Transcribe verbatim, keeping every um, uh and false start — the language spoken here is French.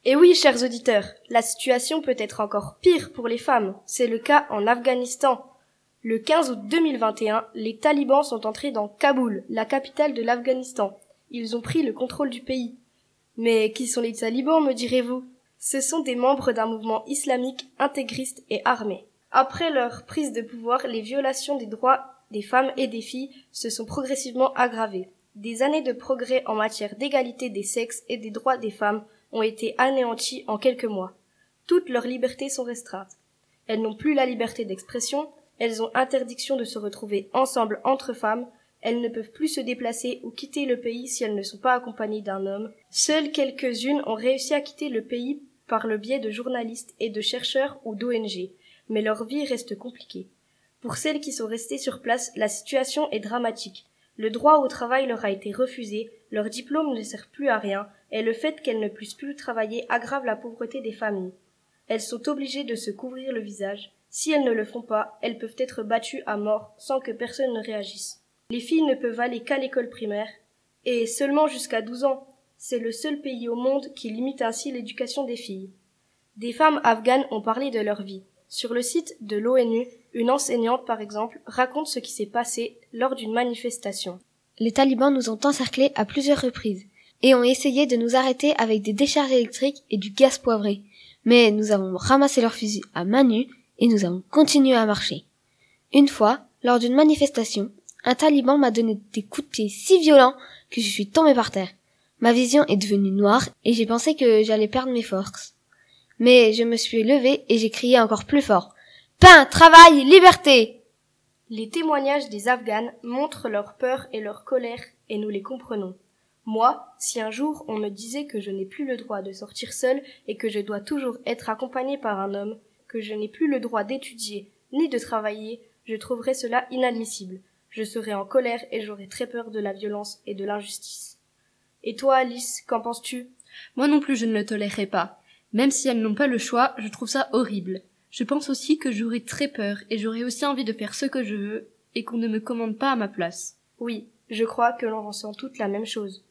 Et oui, chers auditeurs, la situation peut être encore pire pour les femmes. C'est le cas en Afghanistan. Le quinze août deux mille vingt et un, les talibans sont entrés dans Kaboul, la capitale de l'Afghanistan. Ils ont pris le contrôle du pays. Mais qui sont les talibans, me direz-vous? Ce sont des membres d'un mouvement islamique intégriste et armé. Après leur prise de pouvoir, les violations des droits des femmes et des filles se sont progressivement aggravées. Des années de progrès en matière d'égalité des sexes et des droits des femmes ont été anéanties en quelques mois. Toutes leurs libertés sont restreintes. Elles n'ont plus la liberté d'expression, elles ont interdiction de se retrouver ensemble entre femmes, elles ne peuvent plus se déplacer ou quitter le pays si elles ne sont pas accompagnées d'un homme. Seules quelques-unes ont réussi à quitter le pays par le biais de journalistes et de chercheurs ou d'O N G, mais leur vie reste compliquée. Pour celles qui sont restées sur place, la situation est dramatique. Le droit au travail leur a été refusé, leur diplôme ne sert plus à rien, et le fait qu'elles ne puissent plus travailler aggrave la pauvreté des familles. Elles sont obligées de se couvrir le visage. Si elles ne le font pas, elles peuvent être battues à mort sans que personne ne réagisse. Les filles ne peuvent aller qu'à l'école primaire, et seulement jusqu'à douze ans. C'est le seul pays au monde qui limite ainsi l'éducation des filles. Des femmes afghanes ont parlé de leur vie. Sur le site de l'O N U, une enseignante, par exemple, raconte ce qui s'est passé lors d'une manifestation. Les talibans nous ont encerclés à plusieurs reprises et ont essayé de nous arrêter avec des décharges électriques et du gaz poivré. Mais nous avons ramassé leurs fusils à main nue et nous avons continué à marcher. Une fois, lors d'une manifestation, un taliban m'a donné des coups de pied si violents que je suis tombée par terre. Ma vision est devenue noire et j'ai pensé que j'allais perdre mes forces. Mais je me suis levée et j'ai crié encore plus fort. Pain, travail, liberté! Les témoignages des Afghanes montrent leur peur et leur colère, et nous les comprenons. Moi, si un jour on me disait que je n'ai plus le droit de sortir seule et que je dois toujours être accompagnée par un homme, que je n'ai plus le droit d'étudier ni de travailler, je trouverais cela inadmissible. Je serais en colère et j'aurais très peur de la violence et de l'injustice. Et toi, Alice, qu'en penses-tu? Moi non plus je ne le tolérerai pas. Même si elles n'ont pas le choix, je trouve ça horrible. Je pense aussi que j'aurais très peur et j'aurais aussi envie de faire ce que je veux et qu'on ne me commande pas à ma place. Oui, je crois que l'on ressent toutes la même chose.